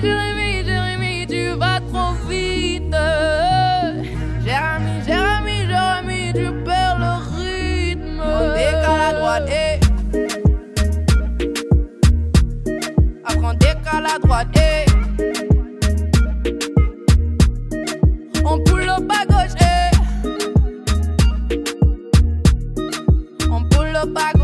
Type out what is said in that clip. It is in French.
Jérémy, tu vas trop vite. Jérémy, tu perds le rythme. On décale à droite, Après on décale à droite, On pull up à gauche, On pull up à gauche.